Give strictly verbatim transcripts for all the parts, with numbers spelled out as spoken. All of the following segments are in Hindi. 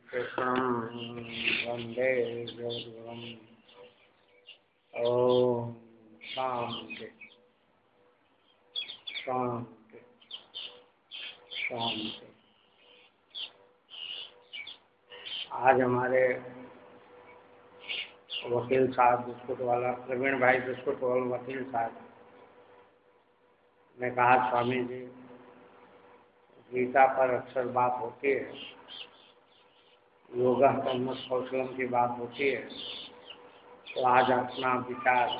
कृष्णं वन्दे जगद्गुरुम्। ओम शांति शांति शांति। आज हमारे वकील साहब बिस्कुट वाला प्रवीण भाई बिस्कुट वाला वकील साहब ने कहा, स्वामी जी गीता पर अक्सर बात होती है, योगा कर्म कौशलम की बात होती है, तो आज अपना विचार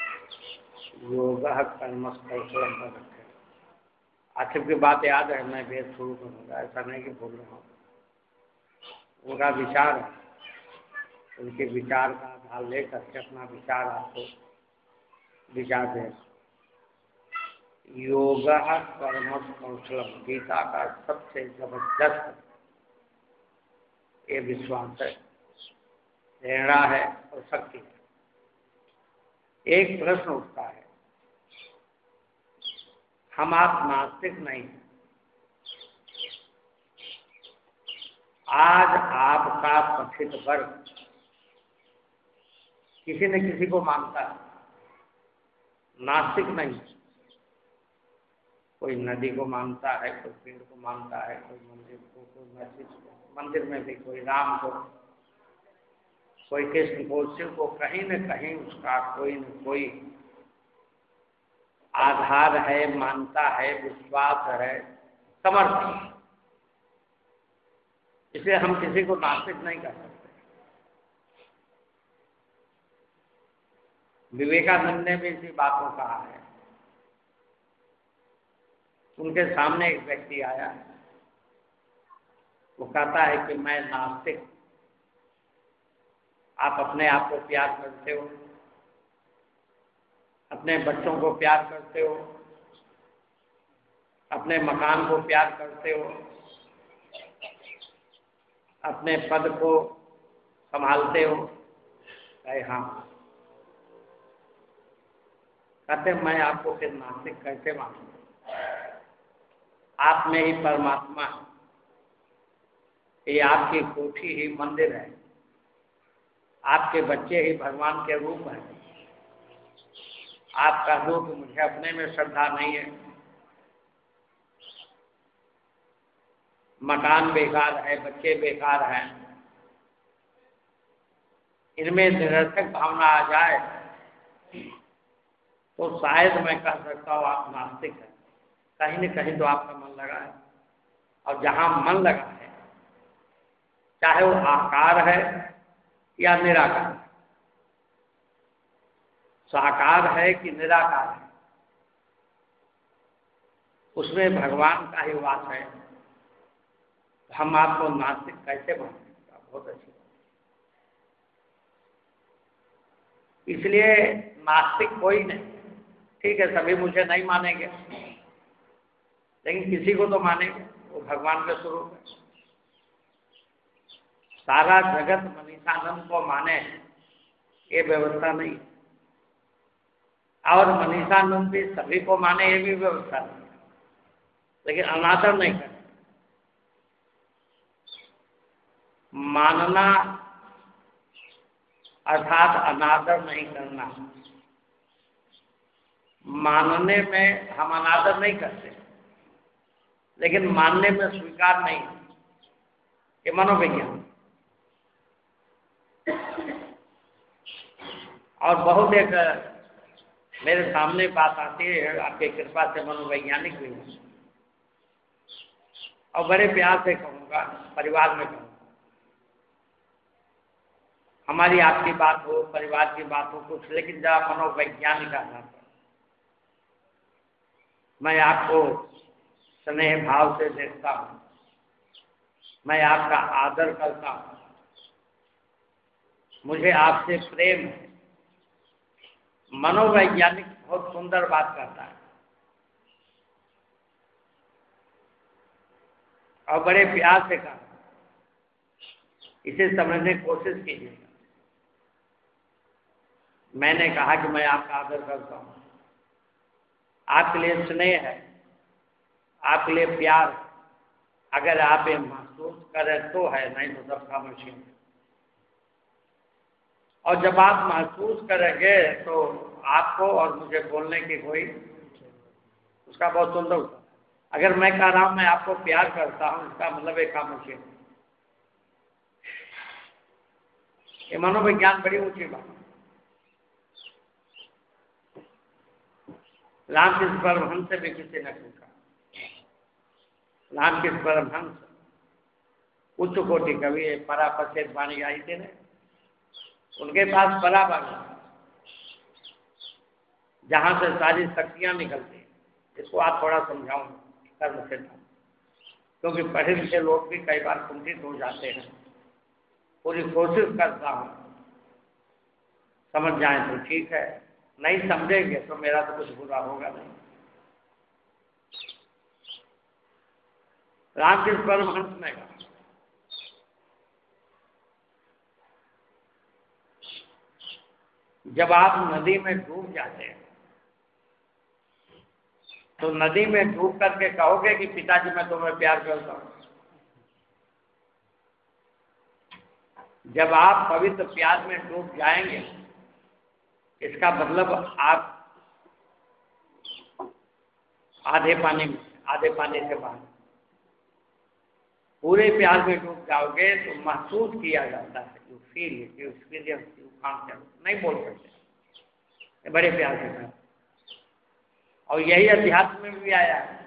योगा कर्म कौशलम पर रखें। आखिर की बात याद है, मैं वेद शुरू करूँगा, ऐसा नहीं कि भूल रहा हूँ। उनका विचार है, उनके विचार का आधार लेकर के अपना विचार आपको विचार दे। योगा कर्म कौशलम गीता का सबसे जबरदस्त ये विश्वास है, प्रेरणा है और शक्ति है। एक प्रश्न उठता है, हम आप नास्तिक नहीं हैं। आज आपका पठित वर्ग किसी न किसी को मानता है, नास्तिक नहीं। कोई नदी को मानता है, कोई पेड़ को मानता है, कोई मंदिर को, कोई मस्जिद को, मंदिर में भी कोई राम को, कोई कृष्ण को, शिव को, कहीं न कहीं उसका कोई न कोई आधार है, मानता है, विश्वास है, समर्थन है। इसलिए हम किसी को नास्तिक नहीं कर सकते। विवेकानंद ने भी इसी बात को कहा है। उनके सामने एक व्यक्ति आया, वो कहता है कि मैं नास्तिक। आप अपने आप को प्यार करते हो, अपने बच्चों को प्यार करते हो, अपने मकान को प्यार करते हो, अपने पद को संभालते हो। कहे हाँ। कहते मैं आपको फिर नास्तिक कैसे मानूं? आप में ही परमात्मा है, ये आपकी कोठी ही मंदिर है, आपके बच्चे ही भगवान के रूप हैं। आप कह दो कि मुझे अपने में श्रद्धा नहीं है, मकान बेकार है, बच्चे बेकार हैं, इनमें निरर्थक भावना आ जाए तो शायद मैं कह सकता हूँ आप नास्तिक हैं। कहीं न कहीं तो आपका मन लगा है, और जहां मन लगा है, चाहे वो आकार है या निराकार, साकार है कि निराकार है, उसमें भगवान का ही वास है। हम आपको नास्तिक कैसे मानते? बहुत अच्छी बात। इसलिए नास्तिक कोई नहीं। ठीक है, सभी मुझे नहीं मानेंगे, लेकिन किसी को तो मानेंगे, वो भगवान के स्वरूप है। सारा जगत मनीषानंद को माने ये व्यवस्था नहीं, और मनीषानंद भी सभी को माने ये भी व्यवस्था नहीं, लेकिन अनादर नहीं करना। मानना अर्थात अनादर नहीं करना। मानने में हम अनादर नहीं करते, लेकिन मानने में स्वीकार नहीं, ये मनोविज्ञान। और बहुत एक मेरे सामने बात आती है, आपकी कृपा से मनोवैज्ञानिक भी हूँ, और बड़े प्यार से कहूँगा, परिवार में कहूँगा। हमारी आपकी बात हो, परिवार की बात हो कुछ, लेकिन जब मनोवैज्ञानिक आधार पर मैं आपको स्नेह भाव से देखता हूँ, मैं आपका आदर करता हूँ, मुझे आपसे प्रेम है। मनोवैज्ञानिक बहुत सुंदर बात करता है, और बड़े प्यार से कहा, इसे समझने की कोशिश कीजिएगा। मैंने कहा कि मैं आपका आदर करता हूँ, आपके लिए स्नेह है, आपके लिए प्यार। अगर आप ये महसूस करें तो है, नहीं तो सब खामोशी। और जब आप महसूस करेंगे तो आपको और मुझे बोलने की कोई, उसका बहुत सुंदर होता है। अगर मैं कह रहा हूं मैं आपको प्यार करता हूं, इसका मतलब एक खामोशी है। ये मनोविज्ञान बड़ी ऊंची बात है। रामकृष्ण परमहंस से भी किसी ने पूछा, रामकृष्ण परमहंस उच्च कोटि कवि, परापचेत वाणी आई थे ना, उनके पास पराबाग जहां से सारी शक्तियां निकलती, इसको आप थोड़ा समझाओ कर्म से, क्योंकि पढ़े लिखे लोग भी कई बार कुंठित हो जाते हैं। पूरी कोशिश करता हूं समझ जाए तो ठीक है, नहीं समझेंगे तो मेरा तो कुछ बुरा होगा नहीं। रामकृष्ण परमहंस ने कहा, जब आप नदी में डूब जाते हैं तो नदी में डूब करके कहोगे कि पिताजी मैं तुम्हें प्यार करता हूं। जब आप पवित्र प्यार में डूब जाएंगे, इसका मतलब आप आधे पानी में, आधे पानी से बाहर, पूरे प्यार में डूब जाओगे तो महसूस किया जाता है, you feel it, you experience, you can't, नहीं बोल सकते, बड़े प्यार से करते। और यही अध्यात्म में भी आया है,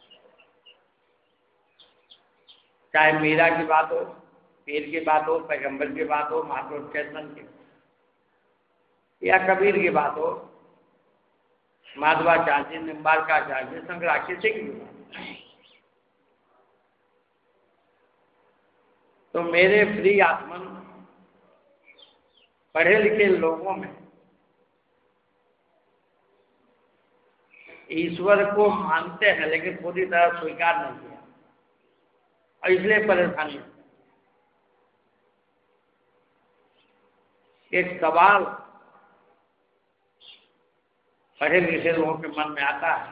चाहे मीरा की बात हो, पीर की बात हो, पैगंबर की बात हो, महापुरुष चेतन की, या कबीर की बात हो, माधवाचार्य, निम्बारकाचार्य, शंकराचार्य, किसी की भी बात। तो मेरे प्रिय आत्मन पढ़े लिखे लोगों में ईश्वर को मानते हैं लेकिन पूरी तरह स्वीकार नहीं किया, और इसलिए परेशानी है। एक सवाल पढ़े लिखे लोगों के मन में आता है,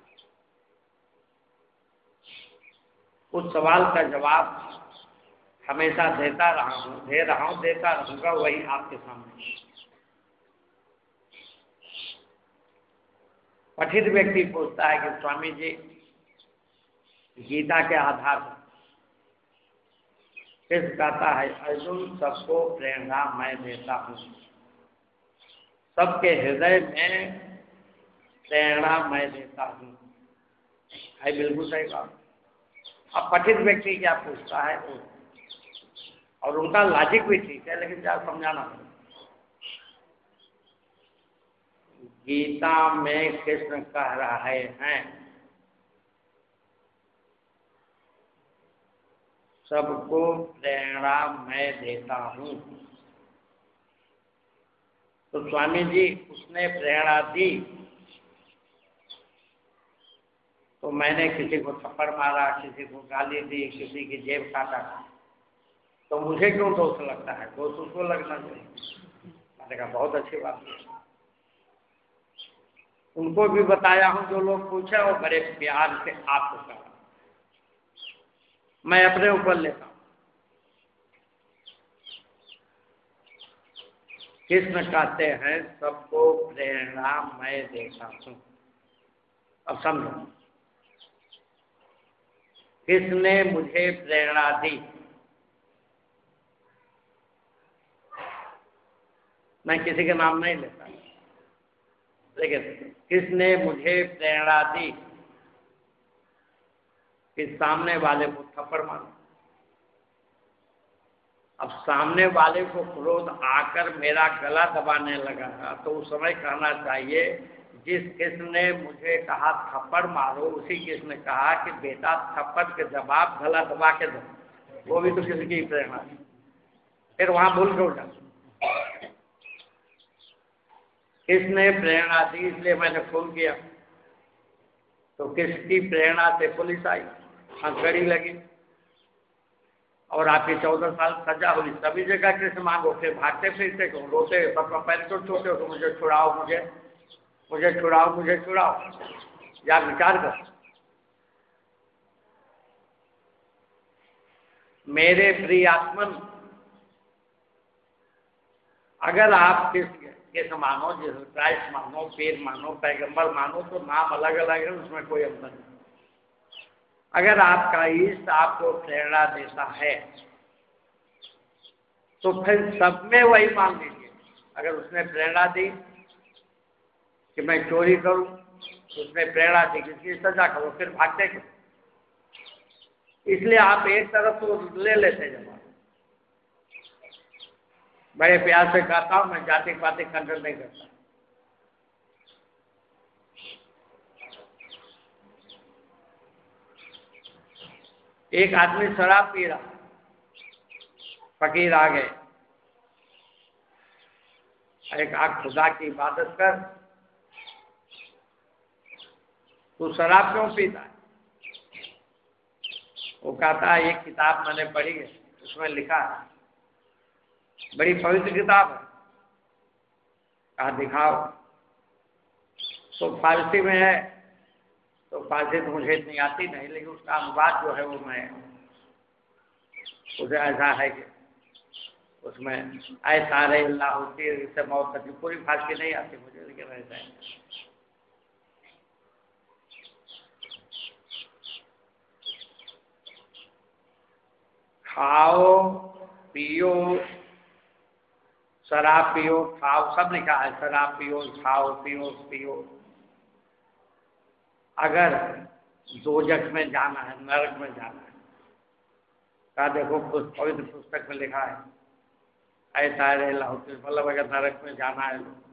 उस सवाल का जवाब हमेशा देता रहा हूं, दे रहा हूं, देता रहूंगा, वही आपके सामने। पठित व्यक्ति पूछता है कि स्वामी जी, गीता के आधार पर किस कहता है, अर्जुन सबको प्रेरणा मैं देता हूं, सबके हृदय में प्रेरणा मैं देता हूं, है बिल्कुल सही बात। अब पठित व्यक्ति क्या पूछता है, और उनका लॉजिक भी ठीक है, लेकिन क्या समझाना है। गीता में कृष्ण कह रहे हैं सबको प्रेरणा मैं देता हूं, तो स्वामी जी उसने प्रेरणा दी तो मैंने किसी को थप्पड़ मारा, किसी को गाली दी, किसी की जेब काटा, तो मुझे क्यों दोष लगता है? दोष उसको लगना चाहिए। मैंने कहा बहुत अच्छी बात है। उनको भी बताया हूं, जो लोग पूछे वो बड़े प्यार से आपको कहा, मैं अपने ऊपर लेता हूं। कृष्ण कहते हैं सबको प्रेरणा मैं देता हूं। अब समझो, किसने मुझे प्रेरणा दी? मैं किसी के नाम नहीं लेता, लेकिन किसने मुझे प्रेरणा दी कि सामने वाले को थप्पड़ मारो? अब सामने वाले को क्रोध आकर मेरा गला दबाने लगा, तो उस समय कहना चाहिए जिस कृष्ण ने मुझे कहा थप्पड़ मारो, उसी कृष्ण ने कहा कि बेटा थप्पड़ के जवाब गला दबा के दो, वो भी तो किसी की प्रेरणा थी। फिर वहां भूल क्यों जाता? किसने प्रेरणा दी इसलिए मैंने फोन किया, तो किसकी प्रेरणा से पुलिस आई, हथकड़ी लगी और आपकी चौदह साल सजा हुई। सभी जगह कृष्ण मांगो, फिर भागते फिरते क्यों, रोते, सबका पैर तो छोटे हो तो मुझे छुड़ाओ, मुझे मुझे छुड़ाओ, मुझे छुड़ाओ। या विचार कर, मेरे प्रिय आत्मन, अगर आप किस किस मानो, जैसे क्राइस्ट मानो, पीर मानो, पैगंबर मानो, तो नाम अलग अलग है, उसमें कोई अंतर नहीं। अगर आपका इष्ट आपको प्रेरणा देता है तो फिर सब में वही मान लीजिए। अगर उसने प्रेरणा दी कि मैं चोरी करूं, तो उसने प्रेरणा दी कि इसकी सजा करो, फिर भागते क्यों? इसलिए आप एक तरफ तो ले लेते जवाब। बड़े प्यार से कहता हूं, मैं जाति पाति खंडन नहीं करता। एक आदमी शराब पी रहा, फकीर आ गए, एक आग खुदा की इबादत कर, तू शराब क्यों पीता है? वो कहता है एक किताब मैंने पढ़ी है, उसमें लिखा है, बड़ी पवित्र किताब है। कहा दिखाओ। तो फारसी में है, तो फारसी तो मुझे इतनी आती नहीं, लेकिन उसका अनुवाद जो है वो मैं, उसे ऐसा है कि उसमें ऐसा रहे अल्लाह होती है, इससे मौत तक, पूरी फारसी नहीं आती मुझे, लेकिन ऐसा है। खाओ पियो, शराब पियो, खाओ, सब लिखा है, शराब पियो, खाओ पियो पियो। अगर दोजख में जाना है, नरक में जाना है, कहा देखो पवित्र पुस्तक में लिखा है ऐसा है, मतलब अगर नरक में जाना है तो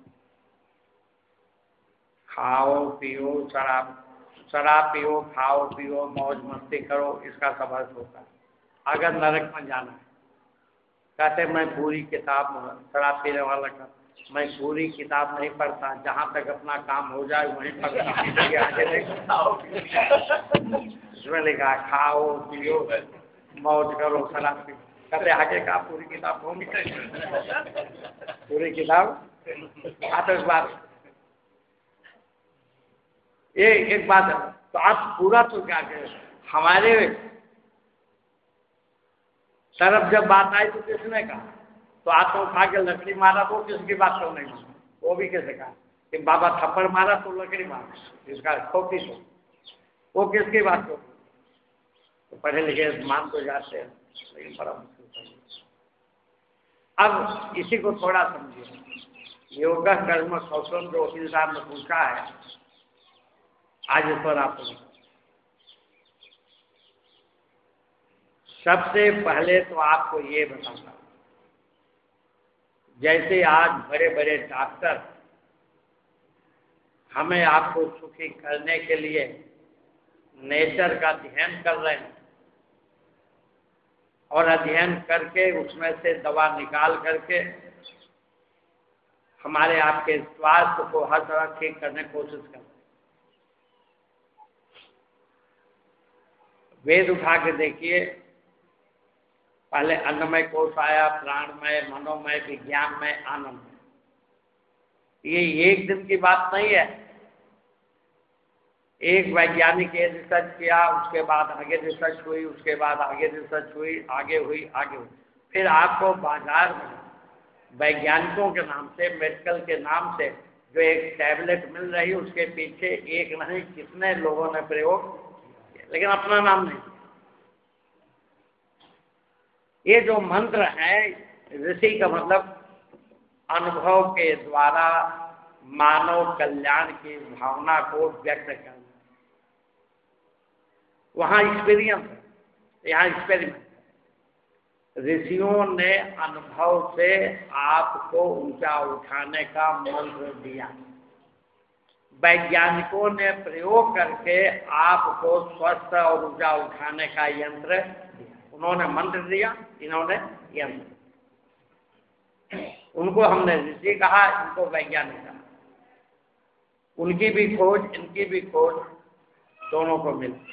खाओ पियो, शराब शराब पियो, खाओ पियो, मौज मस्ती करो, इसका सब अर्थ होता है। अगर नरक में जाना है, कहते मैं पूरी किताब, शराब पीने वाला का, मैं पूरी किताब नहीं पढ़ता, जहाँ तक अपना काम हो जाए वहीं पढ़ता, आगे नहीं। इसमें लिखा खाओ पियो मौज करो, शराब पियो, कहते आगे का पूरी किताब होगी, पूरी किताब। तो बात ये एक बात है, तो आप पूरा तो क्या करें, हमारे तरफ जब बात आई तो किसने कहा, तो आप तो उठा के लकड़ी मारा, तो किसकी बात क्यों नहीं माना? वो भी कैसे कहा कि बाबा थप्पड़ मारा तो लकड़ी मारा, इसका खोपी तो वो किसकी बात क्यों? तो पढ़े लिखे मान तो जाते हैं, लेकिन बड़ा मुश्किल। अब इसी को थोड़ा समझिए। योग कर्म कौशल जो वकील साहब ने पूछा है, आज इस पर आप सबसे पहले तो आपको ये बताता, जैसे आज बड़े बड़े डॉक्टर हमें आपको सुखी करने के लिए नेचर का अध्ययन कर रहे हैं, और अध्ययन करके उसमें से दवा निकाल करके हमारे आपके स्वास्थ्य को हर तरह ठीक करने की कोशिश करते हैं। वेद उठा के देखिए, पहले अन्नमय कोश आया, प्राणमय, मनोमय, विज्ञानमय, आनंद। ये एक दिन की बात नहीं है। एक वैज्ञानिक ने रिसर्च किया, उसके बाद आगे रिसर्च हुई, उसके बाद आगे रिसर्च हुई, आगे हुई, आगे हुई, फिर आपको बाजार में वैज्ञानिकों के नाम से, मेडिकल के नाम से जो एक टैबलेट मिल रही है, उसके पीछे एक नहीं कितने लोगों ने प्रयोग किया, लेकिन अपना नाम नहीं। ये जो मंत्र है, ऋषि का मतलब अनुभव के द्वारा मानव कल्याण की भावना को व्यक्त करना। वहां एक्सपीरियंस है, यहाँ एक्सपेरिमेंट है। ऋषियों ने अनुभव से आपको ऊंचा उठाने का मंत्र दिया, वैज्ञानिकों ने प्रयोग करके आपको स्वस्थ और ऊंचा उठाने का यंत्र दिया। उन्होंने मंत्र दिया, इन्होंने यंत्र। उनको हमने ऋषि कहा, इनको वैज्ञानिक कहा। उनकी भी खोज, इनकी भी खोज, दोनों को मिली।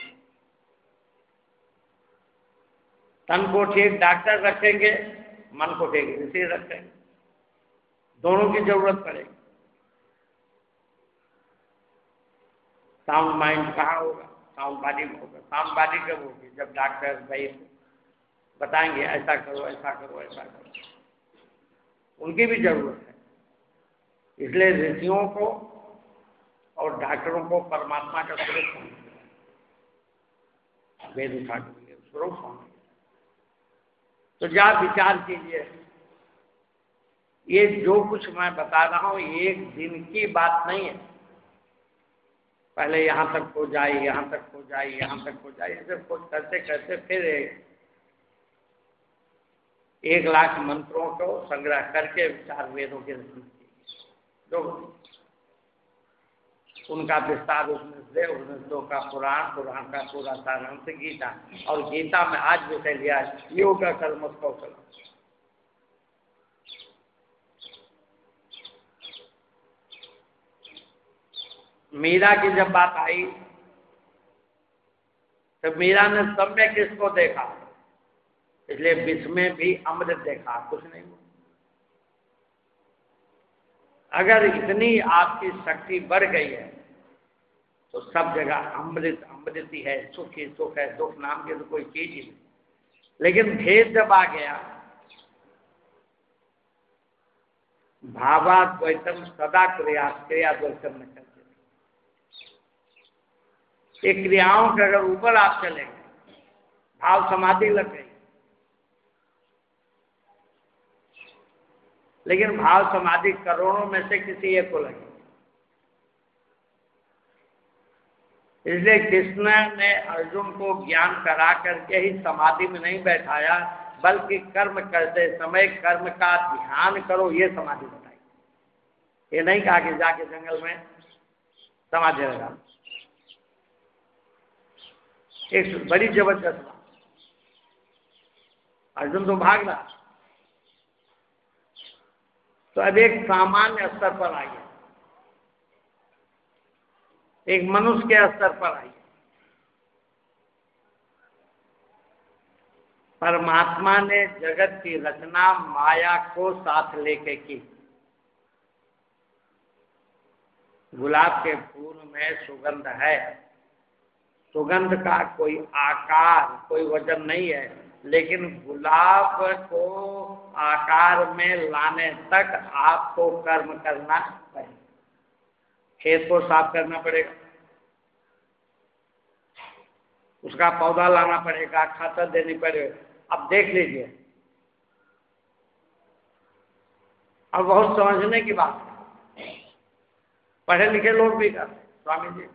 तन को ठीक डॉक्टर रखेंगे, मन को ठीक ऋषि रखेंगे, दोनों की जरूरत पड़ेगी। साउंड माइंड कहाँ होगा? साउंड बॉडी में होगा। साउंड बॉडी कब होगी? जब डॉक्टर, वैद्य बताएंगे ऐसा करो ऐसा करो ऐसा करो। उनकी भी जरूरत है। इसलिए ऋषियों को और डॉक्टरों को परमात्मा का स्वरूप समझना, वेद उठा के लिए स्वरूप समझना। तो जा विचार कीजिए, ये जो कुछ मैं बता रहा हूं ये एक दिन की बात नहीं है। पहले यहां तक हो जाए, यहां तक हो जाए, यहां तक हो जाए, ऐसे कुछ करते करते फिर एक लाख मंत्रों को संग्रह करके चार वेदों के रचना की, जो उनका विस्तार उपनिषद, उपनिषदों का पुराण, पुराण का पूरा सारांश गीता, और गीता में आज विषय लिया योग कर्म कौशल। मीरा की जब बात आई तो मीरा ने सम्यक किसको देखा, इसलिए विष में भी अमृत देखा, कुछ नहीं। अगर इतनी आपकी शक्ति बढ़ गई है तो सब जगह अमृत अमृत ही है, सुख ही सुख है, दुख नाम की तो कोई चीज ही नहीं। लेकिन भेद जब आ गया, भावाद्वैतम सदा क्रिया क्रिया द्वैतम न करते, ये क्रियाओं के अगर ऊपर आप चलेंगे, भाव समाधि लग गई, लेकिन भाव समाधि करोड़ों में से किसी एक को लगी। इसलिए कृष्ण ने अर्जुन को ज्ञान करा करके ही समाधि में नहीं बैठाया, बल्कि कर्म करते समय कर्म का ध्यान करो, ये समाधि बताई। ये नहीं कहा कि जाके जंगल में समाधि लगा। एक बड़ी जबरदस्त बात, अर्जुन तो भाग रहा, तो अब एक सामान्य स्तर पर आइए, एक मनुष्य के स्तर पर आइए। परमात्मा ने जगत की रचना माया को साथ लेके की। गुलाब के फूल में सुगंध है, सुगंध का कोई आकार, कोई वजन नहीं है, लेकिन गुलाब को आकार में लाने तक आपको कर्म करना पड़ेगा। खेत को साफ करना पड़ेगा, उसका पौधा लाना पड़ेगा, खातर देनी पड़ेगा। अब देख लीजिए, अब बहुत समझने की बात है, पढ़े लिखे लोग भी करते। स्वामी जी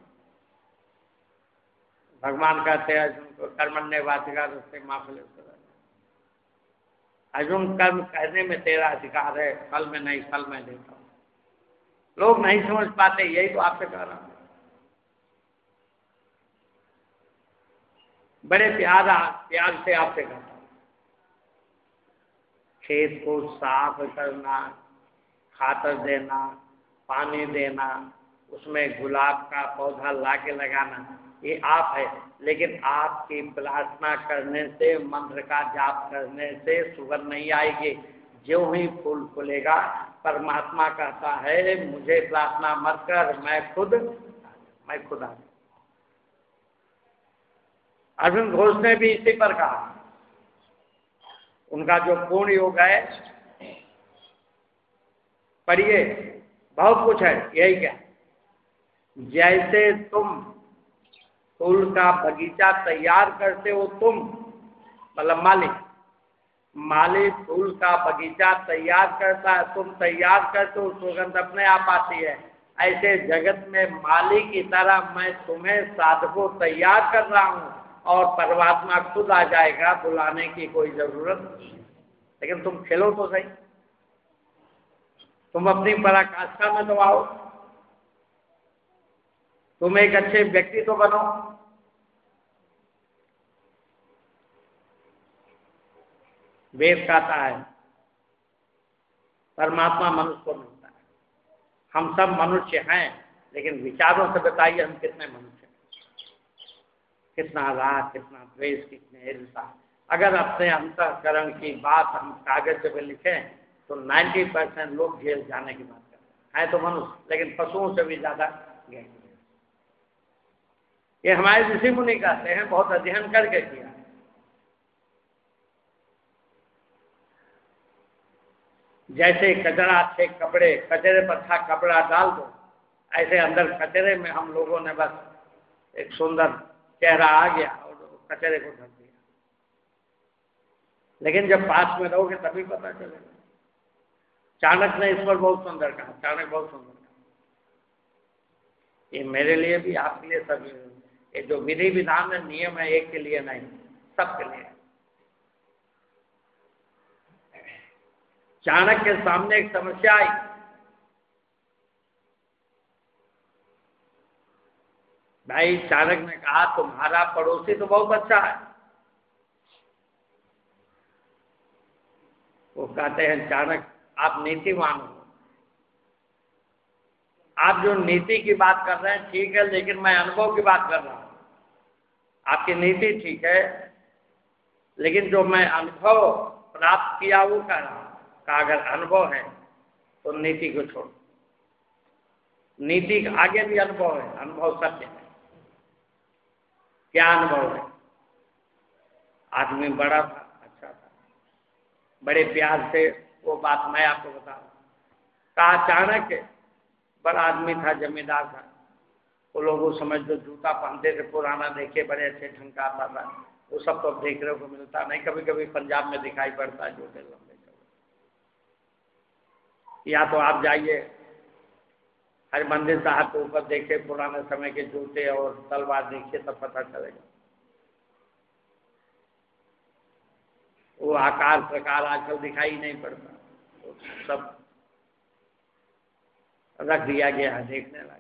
भगवान कहते हैं अर्जुन को कर्मण्य वाचिका रस्ते माफले, अर्जुन कर्म करने में तेरा अधिकार है, फल में नहीं, फल में देता हूं। लोग नहीं समझ पाते, यही तो आपसे कह रहा हूं। बड़े प्यार प्यार से आपसे कहता हूं, खेत को साफ करना, खातर देना, पानी देना, उसमें गुलाब का पौधा लाके लगाना, ये आप है। लेकिन आपकी प्रार्थना करने से, मंत्र का जाप करने से सुगंध नहीं आएगी। जो ही फूल फूलेगा, परमात्मा कहता है मुझे प्रार्थना मत कर, मैं खुद मैं खुद आ। अर्जुन घोष ने भी इसी पर कहा, उनका जो पूर्ण योग है, पढ़िए, बहुत कुछ है। यही क्या, जैसे तुम फूल का बगीचा तैयार करते हो, तुम मतलब मालिक, मालिक फूल का बगीचा तैयार करता है, तुम तैयार करते हो, सुगंध अपने आप आती है। ऐसे जगत में मालिक की तरह मैं तुम्हें साधको तैयार कर रहा हूं, और परमात्मा खुद आ जाएगा, बुलाने की कोई जरूरत नहीं। लेकिन तुम खेलो तो सही, तुम अपनी पराकाष्ठा में तो आओ, तुम एक अच्छे व्यक्ति तो बनो। वेद कहता है परमात्मा मनुष्य को मिलता है। हम सब मनुष्य हैं, लेकिन विचारों से बताइए हम कितने मनुष्य हैं, कितना राग, कितना द्वेष, कितने ईर्षा। अगर अपने अंतःकरण की बात हम कागज पे लिखें तो नब्बे परसेंट लोग जेल जाने की बात करते हैं। है तो मनुष्य, लेकिन पशुओं से भी ज्यादा ज्ञानी। ये हमारे ऋषि मुनि कहते हैं, बहुत अध्ययन करके किया। जैसे कचरा थे कपड़े, कचरे पर था कपड़ा डाल दो, ऐसे अंदर कचरे में हम लोगों ने बस एक सुंदर चेहरा आ गया और कचरे को ढक दिया। लेकिन जब पास में रहोगे तभी पता चलेगा। चाणक्य ने इस पर बहुत सुंदर कहा, चाणक्य बहुत सुंदर कहा। ये मेरे लिए भी, आपके लिए, सभी। ये जो विधि विधान है, नियम है, एक के लिए नहीं, सबके लिए। चाणक्य के सामने एक समस्या आई। भाई चाणक्य ने कहा तुम्हारा पड़ोसी तो बहुत अच्छा है। वो कहते हैं चाणक्य आप नीतिवान हो, आप जो नीति की बात कर रहे हैं ठीक है, लेकिन मैं अनुभव की बात कर रहा हूं। आपकी नीति ठीक है, लेकिन जो मैं अनुभव प्राप्त किया वो कह रहा हूं। का अगर अनुभव है तो नीति को छोड़ो, नीति के आगे भी अनुभव है, अनुभव सत्य है। क्या अनुभव है? आदमी बड़ा था, अच्छा था, बड़े प्यार से, वो बात मैं आपको बता रहा हूं। कहा चाणक्य बड़ा आदमी था, जमींदार था, वो लोग उस समय जो जूता पहनते थे पुराना, देखे बड़े अच्छे ढंग का आता था, वो सब तो अब देखने को मिलता नहीं। कभी कभी पंजाब में दिखाई पड़ता है जूते लंबे चौड़े। या तो आप जाइए हरिमंदिर साहब के ऊपर, देखे पुराने समय के जूते और तलवार, देखिए तब पता चलेगा। वो आकार प्रकार आजकल दिखाई नहीं पड़ता, तो सब रख दिया गया है देखने लायक।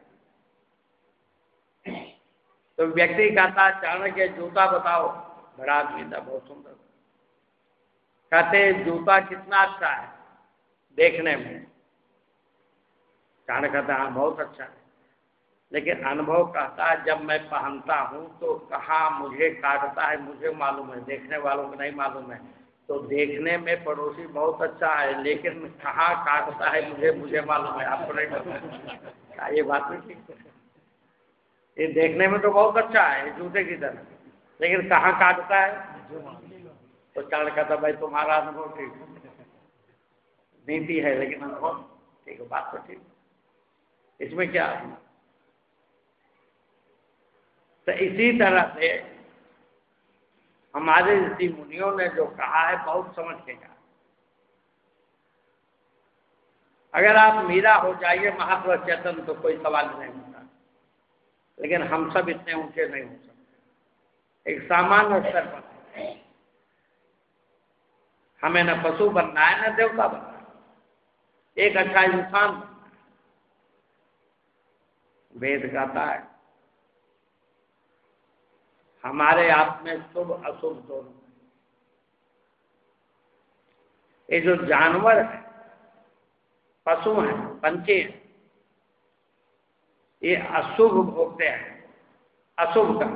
तो व्यक्ति कहता चाणक्य जूता बताओ, बड़ा आदमी था, बहुत सुंदर। कहते जूता कितना अच्छा है देखने में। चाणक्य कहता हाँ बहुत अच्छा है, लेकिन अनुभव कहता है जब मैं पहनता हूं तो कहाँ मुझे काटता है मुझे मालूम है, देखने वालों को नहीं मालूम है। तो देखने में पड़ोसी बहुत अच्छा है, लेकिन कहाँ काटता है मुझे मुझे मालूम है, आपको नहीं मालूम। ये बात भी ठीक है। ये देखने में तो बहुत अच्छा है जूते की तरह, लेकिन कहाँ काटता है। तो चाणक्य कहता भाई तुम्हारा अनुभव ठीक है, नीति है लेकिन अनुभव ठीक है, बात तो ठीक है, इसमें क्या है। तो इसी तरह से हमारे ऋषि मुनियों ने जो कहा है बहुत समझ के कहा। अगर आप मीरा हो जाइए महात्मा चेतन तो कोई सवाल नहीं होता, लेकिन हम सब इतने ऊंचे नहीं हो सकते। एक सामान्य स्तर पर हमें न पशु बनना है न देवता बनना है, एक अच्छा इंसान बनना है। वेद कहता है हमारे आप में शुभ अशुभ दोनों। ये जो जानवर है, पशु हैं, पंछी हैं, ये अशुभ भोगते हैं, अशुभ का।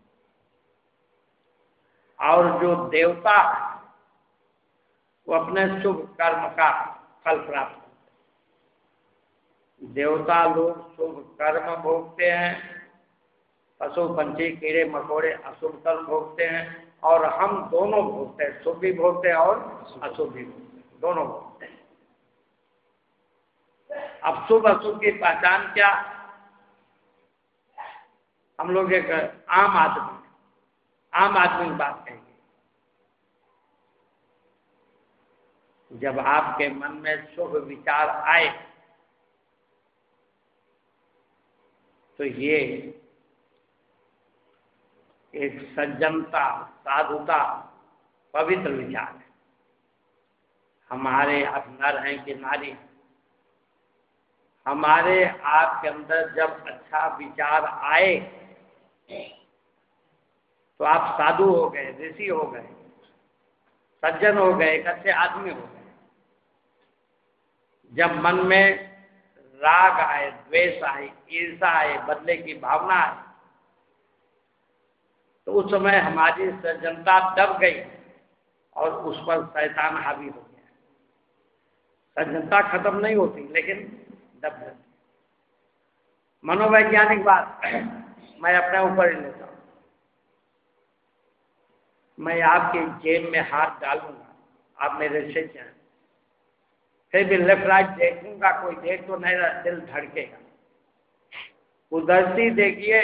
और जो देवता है वो अपने शुभ कर्म का फल प्राप्त करते हैं। देवता लोग शुभ कर्म भोगते हैं, पशु पंछी कीड़े मकोड़े अशुभ कर्म भोगते हैं, और हम दोनों भोगते हैं, शुभ भी भोगते हैं और अशुभ भी भोगते हैं, दोनों भोगते हैं। अब शुभ अशुभ की पहचान क्या? हम लोग एक आम आदमी आम आदमी की बात कहेंगे। जब आपके मन में शुभ विचार आए तो ये एक सज्जनता, साधुता, पवित्र विचार है। हमारे आप नर हैं कि नारी, हमारे आपके अंदर जब अच्छा विचार आए तो आप साधु हो गए, ऋषि हो गए, सज्जन हो गए, एक अच्छे आदमी हो गए। जब मन में राग आए, द्वेष आए, ईर्षा आए, बदले की भावना आए, तो उस समय हमारी सज्जनता दब गई और उस पर शैतान हावी हो गया। सज्जनता खत्म नहीं होती लेकिन दब जाती। मनोवैज्ञानिक बात मैं अपने ऊपर ही लेता हूं। मैं आपके जेब में हाथ डालूंगा, आप मेरे से जाएं, फिर भी लेफ्ट राइट देखूंगा, कोई देख तो नहीं रहा, दिल धड़केगा। कुदरती देखिए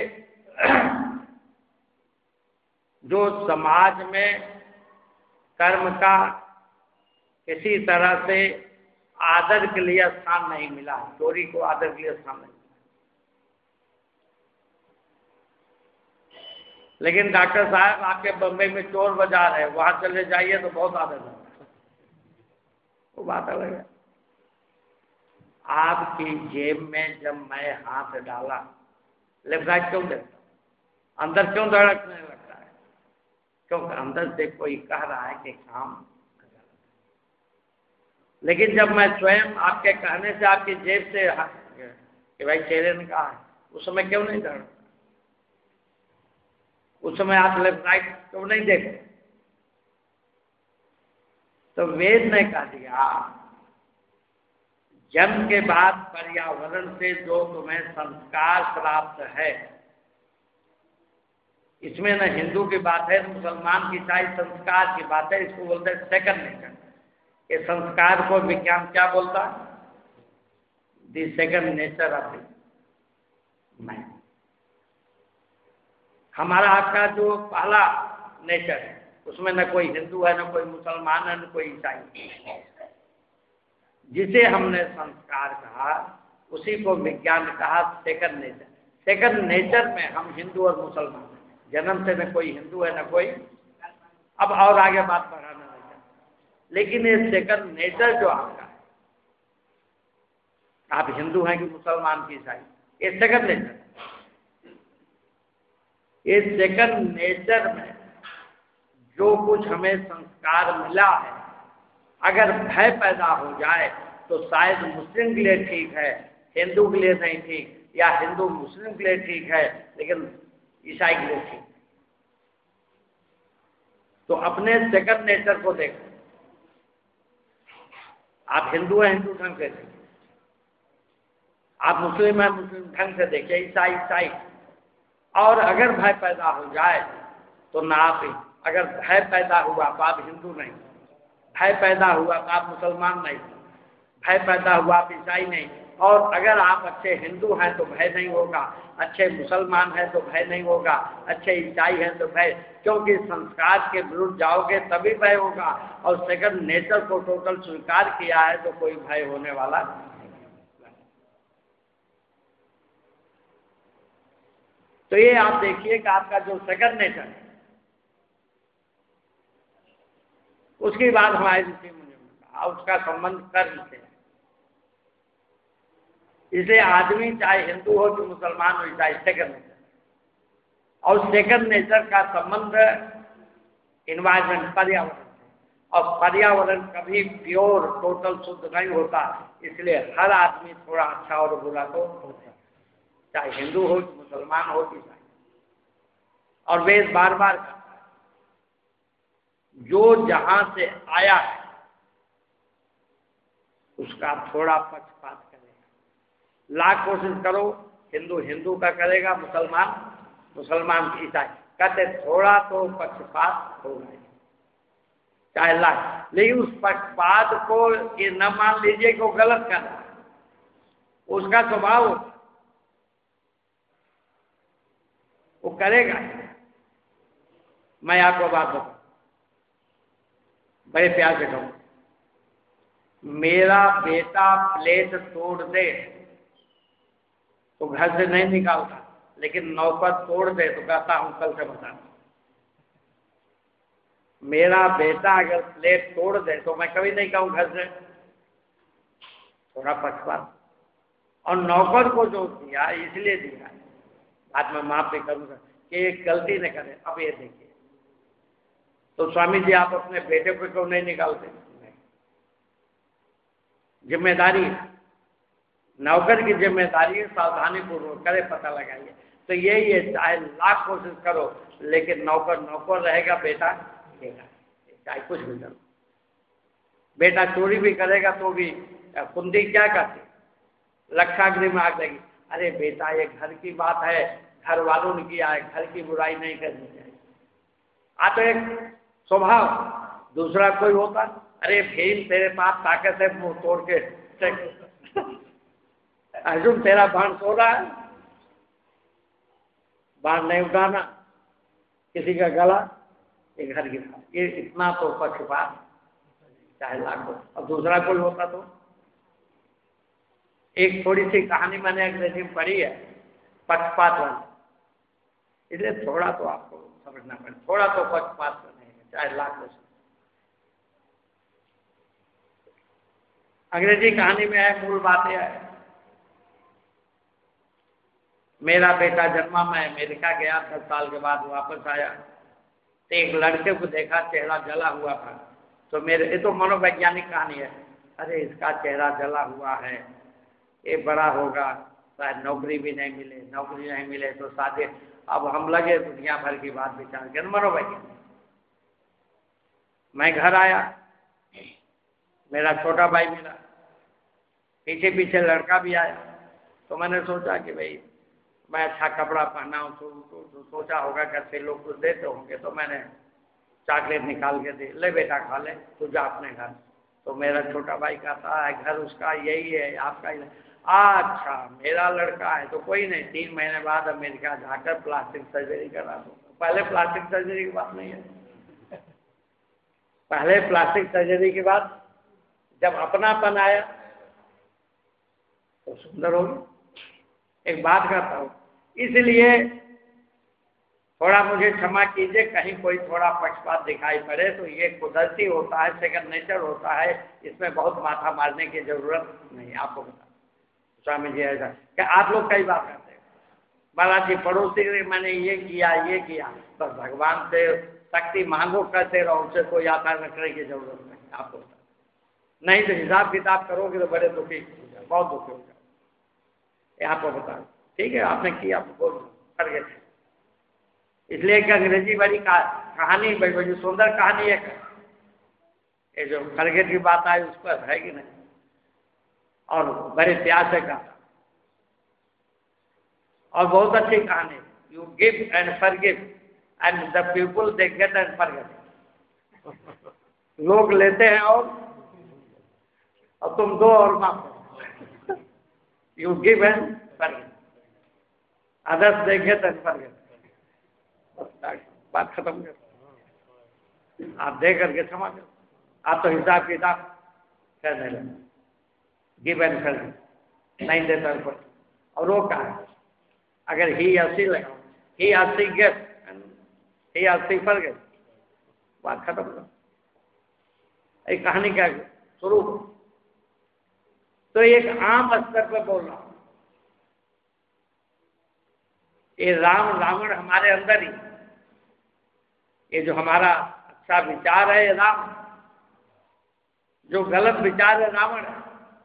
जो समाज में कर्म का किसी तरह से आदर के लिए स्थान नहीं मिला, चोरी को आदर के लिए स्थान नहीं मिला, लेकिन डॉक्टर साहब आपके बम्बई में चोर बाजार है, वहां चले जाइए तो बहुत आदर है, वो बात अलग है। आपकी जेब में जब मैं हाथ डाला, लेफ्ट राइट क्यों देखता हूं, अंदर क्यों धड़कने लगता है? क्योंकि अंदर से कोई कह रहा है कि काम गलत है। लेकिन जब मैं स्वयं आपके कहने से आपकी जेब से कि भाई चेहरे ने कहा है, उस समय क्यों नहीं धड़कता? उस समय आप लेफ्ट राइट क्यों नहीं देखते? तो वेद ने कह दिया जन्म के बाद पर्यावरण से जो तुम्हें संस्कार प्राप्त है, इसमें न हिंदू की बात है, मुसलमान की ईसाई संस्कार की बात है, इसको बोलते हैं सेकंड नेचर। ये संस्कार को विज्ञान क्या बोलता है? The second nature of man. हमारा आपका जो पहला नेचर है उसमें न कोई हिंदू है, न कोई मुसलमान है, न कोई ईसाई। जिसे हमने संस्कार कहा उसी को विज्ञान कहा सेकंड नेचर। सेकंड नेचर में हम हिंदू और मुसलमान, जन्म से न कोई हिंदू है न कोई, अब और आगे बात बढ़ाना नहीं है, लेकिन ये सेकंड नेचर जो आपका है, आप हिंदू हैं कि मुसलमान की ईसाई, ये सेकंड नेचर। ये सेकंड नेचर में जो कुछ हमें संस्कार मिला है, अगर भय पैदा हो जाए तो शायद मुस्लिम के लिए ठीक है, हिंदू के लिए नहीं ठीक, या हिंदू मुस्लिम के लिए ठीक है लेकिन ईसाई के लिए ठीक। तो अपने सेकंड नेचर को देखो। आप हिंदू हैं, हिंदू ढंग से देखिए, आप मुस्लिम हैं, मुस्लिम ढंग से देखिए, ईसाई ईसाई। और अगर भय पैदा हो जाए तो ना आप, अगर भय पैदा हुआ तो आप हिंदू नहीं, भय पैदा हुआ तो आप मुसलमान नहीं, भय पैदा हुआ आप ईसाई नहीं, और अगर आप अच्छे हिंदू हैं तो भय नहीं होगा, अच्छे मुसलमान हैं तो भय नहीं होगा, अच्छे ईसाई हैं तो भय, क्योंकि संस्कार के विरुद्ध जाओगे तभी भय होगा। और सेकंड नेचर को टोटल स्वीकार किया है तो कोई भय होने वाला नहीं। तो ये आप देखिए कि आपका जो सेकंड नेचर है, उसकी बात हमारे ऋषि मुनि ने कहा, उसका संबंध कर्म से है। इसलिए आदमी चाहे हिंदू हो कि मुसलमान हो, ईसाई, सेकंड नेचर, और सेकंड नेचर का संबंध इन्वायरमेंट, पर्यावरण से, और पर्यावरण कभी प्योर टोटल शुद्ध नहीं होता, इसलिए हर आदमी थोड़ा अच्छा और बुरा तो होता है, चाहे हिंदू हो कि मुसलमान हो कि ईसाई। और वेद बार बार कहता है जो जहां से आया है उसका थोड़ा पक्षपात करेगा। लाख कोशिश करो, हिंदू हिंदू का करेगा, मुसलमान मुसलमान की ईसाई, कहते थोड़ा तो पक्षपात होगा, चाहे लाख। लेकिन उस पक्षपात को ये न मान लीजिए कि वो गलत कर रहा है, उसका स्वभाव वो करेगा। मैं आपको बात बताऊं, बड़े प्यार से कहूं, मेरा बेटा प्लेट तोड़ दे तो घर से नहीं निकालता, लेकिन नौकर तोड़ दे तो कहता हूं कल से बताना। मेरा बेटा अगर प्लेट तोड़ दे तो मैं कभी नहीं कहूं घर से, थोड़ा पक्षपात। और नौकर को जो दिया इसलिए दिया, बाद में माफ भी करूंगा कि एक गलती न करे। अब ये देखिए, तो स्वामी जी आप अपने बेटे को क्यों नहीं निकालते? नहीं, जिम्मेदारी है, नौकर की जिम्मेदारी है, सावधानी पूर्वक करे, पता लगाइए। तो यही है, चाहे लाख कोशिश करो लेकिन नौकर नौकर रहेगा, बेटा रहेगा, चाहे कुछ भी करो। बेटा चोरी भी करेगा तो भी कुंदी क्या करती, लक्षाग्नि में आग लगी, अरे बेटा ये घर की बात है, घर वालों ने किया है, घर की बुराई नहीं करनी चाहिए। आ तो एक स्वभाव, दूसरा कोई होता अरे भीम तेरे पास ताकत है मुंह तोड़ के अर्जुन तेरा बाण सो रहा है, बाण नहीं उठाना, किसी का गला ये घर गिरा, ये इतना तो पक्षपात चाहे लाखों। और दूसरा कोई होता तो, एक थोड़ी सी कहानी मैंने अंग्रेजी में पढ़ी है पक्षपात वाली, इसलिए थोड़ा तो आपको समझना पड़े, थोड़ा तो पक्षपात नहीं है चाहे लाखों से। अंग्रेजी कहानी में है, मूल बात यह है, मेरा बेटा जन्मा, मैं अमेरिका गया, दस साल के बाद वापस आया तो एक लड़के को देखा चेहरा जला हुआ था, तो मेरे, ये तो मनोवैज्ञानिक कहानी है, अरे इसका चेहरा जला हुआ है, ये बड़ा होगा शायद नौकरी भी नहीं मिले, नौकरी नहीं मिले तो शादी, अब हम लगे दुनिया भर की बात विचार कर, मनोवैज्ञानिक। मैं घर आया, मेरा छोटा भाई मिला, पीछे पीछे लड़का भी आया, तो मैंने सोचा कि भाई मैं अच्छा कपड़ा पहना हूँ तो, तो, तो सोचा होगा घर से लोग कुछ देते होंगे, तो मैंने चॉकलेट निकाल के दे, ले बेटा खा ले, तू जा अपने घर। तो मेरा छोटा भाई कहता है घर उसका यही है, आपका ही। अच्छा मेरा लड़का है तो कोई नहीं, तीन महीने बाद अमेरिका जाकर प्लास्टिक सर्जरी करा दूंगा। पहले प्लास्टिक सर्जरी की बात नहीं है, पहले प्लास्टिक सर्जरी के बाद जब अपनापन आया तो सुंदर होगी। एक बात कहता हूँ, इसलिए थोड़ा मुझे क्षमा कीजिए, कहीं कोई थोड़ा पक्षपात दिखाई पड़े तो ये कुदरती होता है, सेकंड नेचर होता है, इसमें बहुत माथा मारने की जरूरत नहीं। आपको बता स्वामी जी ऐसा कि आप लोग कई बात करते हैं, बालाजी पड़ोसी मैंने ये किया ये किया, बस भगवान से शक्ति मांगो, करते रहो, उनसे कोई आशा न करने की जरूरत नहीं। आपको बता नहीं तो हिसाब किताब करोगे तो बड़े दुखी हो जाओ, बहुत दुखी हो जाओ। ये आपको बता, ठीक है आपने किया बोल कर गए। इसलिए एक अंग्रेजी वाली कहानी बड़ी बड़ी सुंदर कहानी है, ये जो खरगेट की बात आई उस पर है कि नहीं, और बड़े प्यार से कहा, और बहुत अच्छी कहानी, you give and forgive and the people they get and forget. लोग लेते हैं और और तुम दो और माफ करो। You give and forgive, others they get and forget. बात खत्म कर, आप दे करके क्षमा करो, आप तो हिसाब किताब करने लगे, गिव एंड फॉरगिव नहीं देता ऊपर। और वो कहा अगर ही अस्सी लगा, ही अस्सी गेट ही अस्सी फॉरगिव, बात खत्म करो। एक कहानी का शुरू, तो एक आम स्तर पर बोल रहा हूं, ये राम रावण हमारे अंदर ही, ये जो हमारा अच्छा विचार है ये राम, जो गलत विचार है रावण है।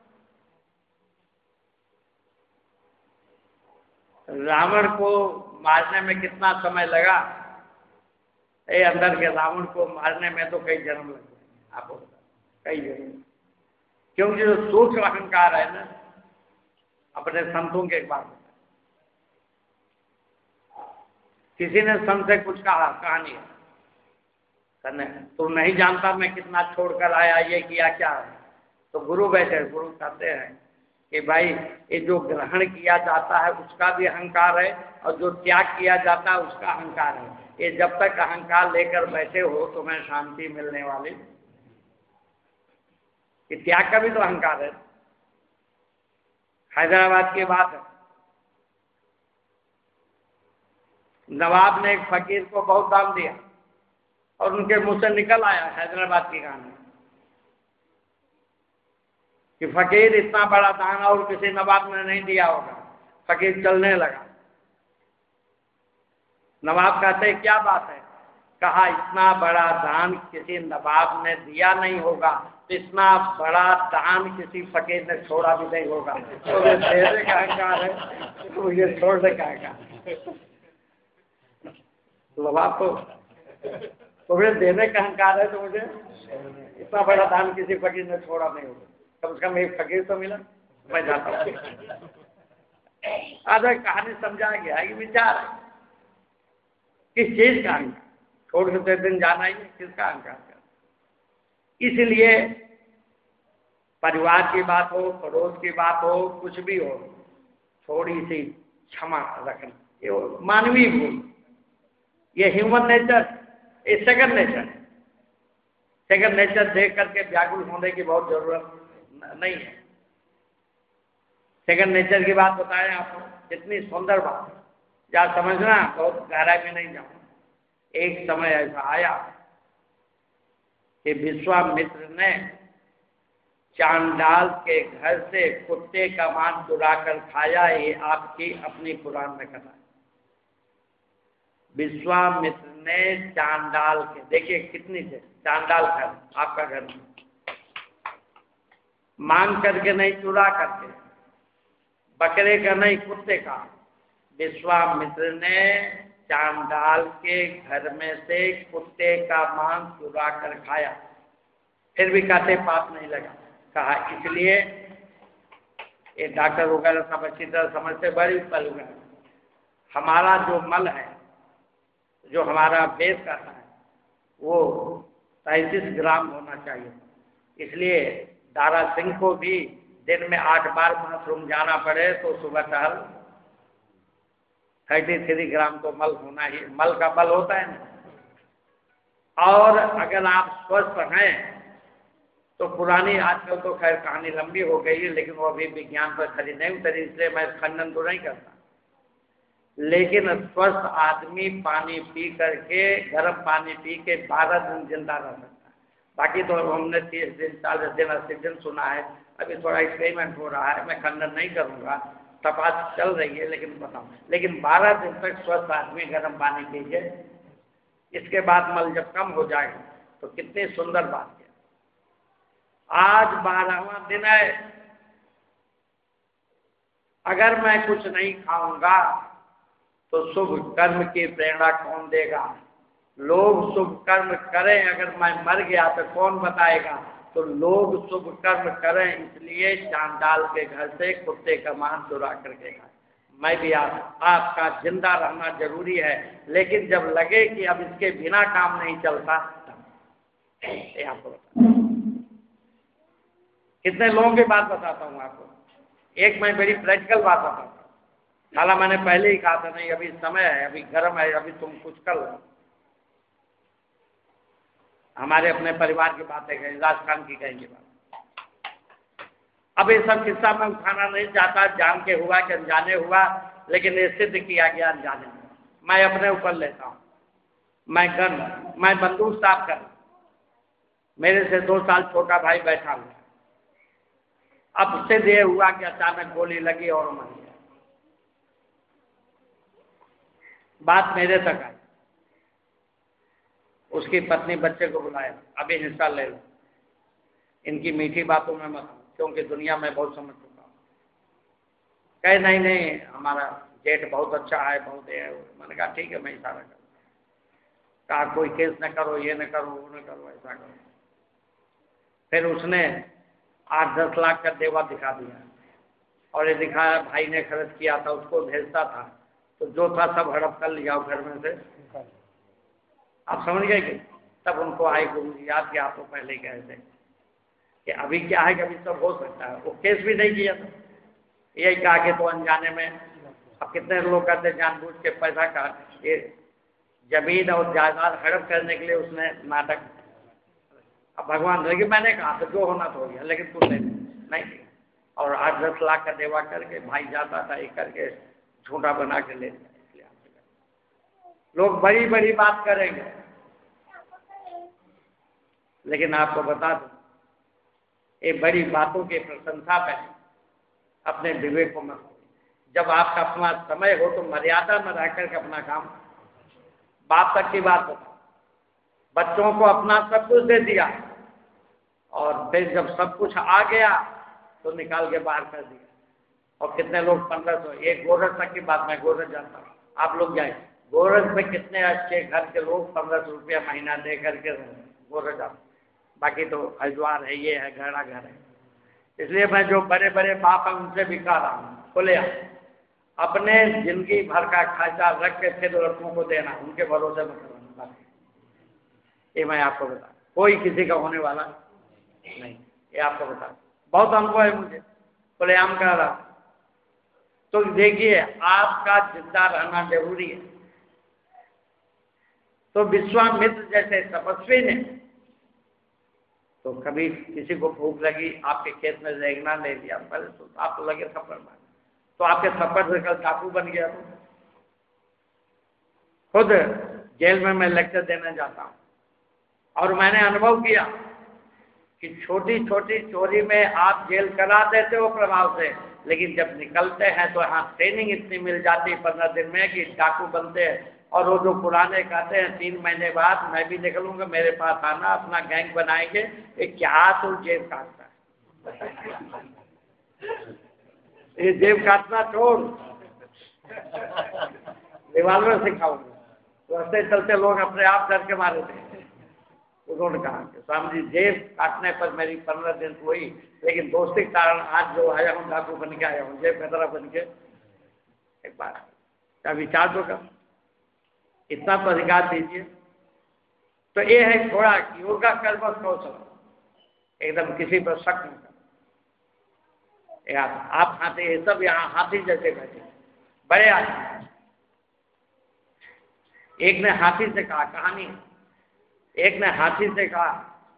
रावण को मारने में कितना समय लगा, ये अंदर के रावण को मारने में तो कई जन्म लग गए, आपको कई जन्म, क्योंकि जो सूक्ष्म अहंकार है ना, अपने संतों के बारे में किसी ने संत से कुछ कहा, कहानी है करने, तुम नहीं जानता मैं कितना छोड़कर आया, ये किया क्या है। तो गुरु बैठे, गुरु कहते हैं कि भाई ये जो ग्रहण किया जाता है उसका भी अहंकार है, और जो त्याग किया जाता है उसका अहंकार है। ये जब तक अहंकार लेकर बैठे हो तुम्हें शांति मिलने वाली, कि त्याग का भी तो अहंकार है। हैदराबाद की बात है, नवाब ने एक फकीर को बहुत दाम दिया और उनके मुंह से निकल आया हैदराबाद की कहानी कि फकीर इतना बड़ा दान और किसी नवाब ने नहीं दिया होगा। फकीर चलने लगा, नवाब कहते क्या बात है, कहा इतना बड़ा दान किसी नवाब ने दिया नहीं होगा, इतना बड़ा दान किसी फकीर ने छोड़ा भी नहीं होगा। तो ये देने का अहंकार है, तो ये छोड़ने का अहंकार। नवाब को तुम्हें देने का अहंकार है, तो मुझे इतना बड़ा दान किसी फकीर ने छोड़ा नहीं होगा, कम से कम एक फकीर तो मिला, मैं जाता हूँ। आधा कहानी समझा गया कि विचार है किस चीज का अहंकार, छोड़ के दिन जाना ही किसका अहंकार। इसलिए परिवार की बात हो, पड़ोस की बात हो, कुछ भी हो, थोड़ी सी क्षमा रखना, ये मानवीय भूल, ये ह्यूमन नेचर, ये सेकंड नेचर। सेकंड नेचर देख करके व्याकुल होने की बहुत जरूरत नहीं है। सेकंड नेचर की बात बताएं आपको, कितनी सुंदर बात है, या समझना, बहुत गहराई में नहीं जाऊँ। एक समय ऐसा आया कि विश्वामित्र ने चांडाल के घर से कुत्ते का मांस चुरा कर खाया। ये आपकी अपनी पुराण में कथा है। विश्वामित्र ने चांडाल के, देखिए कितनी थे, चांडाल घर, आपका घर, मांग करके नहीं, चुरा करके, बकरे का नहीं, कुत्ते का। विश्वामित्र ने चांडाल के घर में से कुत्ते का मांस चुरा कर खाया, फिर भी कहते पाप नहीं लगा। कहा इसलिए ये डॉक्टर वगैरह सब अच्छी तरह समझते, बड़ी पल गए, हमारा जो मल है, जो हमारा भेद करता है, वो तैंतीस ग्राम होना चाहिए। इसलिए दारा सिंह को भी दिन में आठ बार बाथरूम जाना पड़े तो सुबह टहल थर्टी थ्री ग्राम तो मल होना ही, मल का बल होता है ना। और अगर आप स्वस्थ हैं तो पुरानी, आजकल तो खैर कहानी लंबी हो गई है, लेकिन वो अभी विज्ञान पर खरी नहीं उतरी, इसलिए मैं खंडन तो नहीं करता। लेकिन स्वस्थ आदमी पानी पी करके, गर्म पानी पी के बारह दिन जिंदा रह सकता है। बाकी तो हमने तीस दिन, चालीस दिन, अस्सी दिन सुना है। अभी थोड़ा एक्सपेरिमेंट हो रहा है, मैं खंडन नहीं करूँगा, तपास चल रही है, लेकिन बताऊँ, लेकिन बारह दिन तक स्वस्थ आदमी गर्म पानी पीजिए, इसके बाद मल जब कम हो जाएगा तो कितनी सुंदर बात है। आज बारहवां दिन है, अगर मैं कुछ नहीं खाऊंगा तो शुभ कर्म की प्रेरणा कौन देगा? लोग शुभ कर्म करें, अगर मैं मर गया तो कौन बताएगा? तो लोग शुभ कर्म करें, इसलिए चांडाल के घर से कुत्ते का मांस चुरा करके खाए। मैं भी आप, आपका जिंदा रहना जरूरी है, लेकिन जब लगे कि अब इसके बिना काम नहीं चलता, ये आपको बता, कितने लोगों की बात बताता हूँ आपको। एक मैं बड़ी प्रैक्टिकल बात बताता हूँ, हालांकि मैंने पहले ही कहा था, नहीं अभी समय है, अभी गर्म है, अभी तुम कुछ कर लो। हमारे अपने परिवार की बातें कहें, राजस्थान की कहेंगे बात। अब ये सब किस्सा मैं उठाना नहीं चाहता, जान के हुआ कि अनजाने हुआ, लेकिन ये सिद्ध किया गया अनजाने। मैं अपने ऊपर लेता हूँ, मैं गन मैं बंदूक साफ कर, मेरे से दो साल छोटा भाई बैठा हुआ, अब सिद्ध ये हुआ कि अचानक गोली लगी और मर गया। बात मेरे तक आई, उसकी पत्नी बच्चे को बुलाया, अभी हिस्सा ले लो, इनकी मीठी बातों में मत, क्योंकि दुनिया में बहुत समझ चुका हूँ। कहे नहीं नहीं हमारा जेठ बहुत अच्छा है, बहुत है। मैंने कहा ठीक है, मैं इशारा करूँ। कहा कोई केस न करो, ये न करो, वो न करो, ऐसा करो। फिर उसने आठ दस लाख का देवा दिखा दिया, और ये दिखाया भाई ने खर्च किया था, उसको भेजता था, तो जो था सब हड़प कर लिया घर में से। आप समझ गए कि तब उनको आए गुरु जी याद कि आप तो पहले ही कहे थे कि अभी क्या है कि अभी सब हो सकता है। वो केस भी नहीं किया था, यही कहा कि तो अनजाने में। अब कितने लोग कहते जानबूझ के पैसा का, ये जमीन और जायदाद हड़प करने के लिए उसने नाटक। अब भगवान, लेकिन मैंने कहा था जो होना तो हो गया, लेकिन तुम नहीं नहीं और आठ दस लाख का देवा करके भाई जाता था, एक करके झूठा बना के ले लिया। इसलिए लोग बड़ी बड़ी बात करेंगे, लेकिन आपको बता दूं, ये बड़ी बातों की प्रशंसा में अपने विवेक को मत। जब आपका अपना समय हो तो मर्यादा में रह करके अपना काम। बाप तक की बात बताओ, बच्चों को अपना सब कुछ दे दिया, और फिर जब सब कुछ आ गया तो निकाल के बाहर कर दिया। और कितने लोग पंद्रह सौ, एक गोरख तक की बात, मैं गोरख जानता हूँ, आप लोग जाए गोरख में कितने अच्छे घर के लोग पंद्रह सौ रुपया महीना दे करके गोरख जाते। बाकी तो हरिद्वार है, ये है, घड़ा घर है। इसलिए मैं जो बड़े बड़े बाप हैं उनसे भी कह रहा हूँ, बोले अपने जिंदगी भर का खर्चा रख के फिर लड़कों को देना, उनके भरोसे मत करना। ये मैं आपको बता, कोई किसी का होने वाला नहीं, ये आपको बता, बहुत अनुभव है मुझे, प्राणायाम कर रहा। तो देखिए, आपका जिंदा रहना जरूरी है। तो विश्वामित्र जैसे तपस्वी ने, तो कभी किसी को भूख लगी, आपके खेत में रेंगना ले लिया, पहले तो आप तो लगे थप्पड़ मार, तो आपके थप्पड़ से कल चाकू बन गया। तो खुद जेल में मैं लेक्चर देने जाता हूँ, और मैंने अनुभव किया कि छोटी छोटी चोरी में आप जेल करा देते हो प्रभाव से, लेकिन जब निकलते हैं तो यहाँ ट्रेनिंग इतनी मिल जाती है पंद्रह दिन में कि डाकू बनते हैं। और वो जो पुराने कहते हैं तीन महीने बाद मैं भी निकलूंगा, मेरे पास आना, अपना गैंग बनाएंगे। ये क्या तो जेब काटता है, ये जेब काटना छोड़, रिवाल्वर सिखाऊंगा। तो ऐसे चलते लोग अपने आप डर के मारे थे। उन्होंने कहा कि स्वामी जी, जेब काटने पर मेरी पंद्रह दिन हुई, लेकिन दोस्ती के कारण आज जो आया हूँ डाकू बन के आया हूँ, जेब में तरह बन के। एक बार क्या विचार तो कर, इतना तो अधिकार दीजिए। तो ये है थोड़ा योगा कर्म कौशल, एकदम किसी पर शक नहीं कर। आप हाथी, ये सब यहाँ हाथी जैसे बैठे बड़े आदमी। एक ने हाथी से कहा, कहानी, एक ने हाथी से कहा,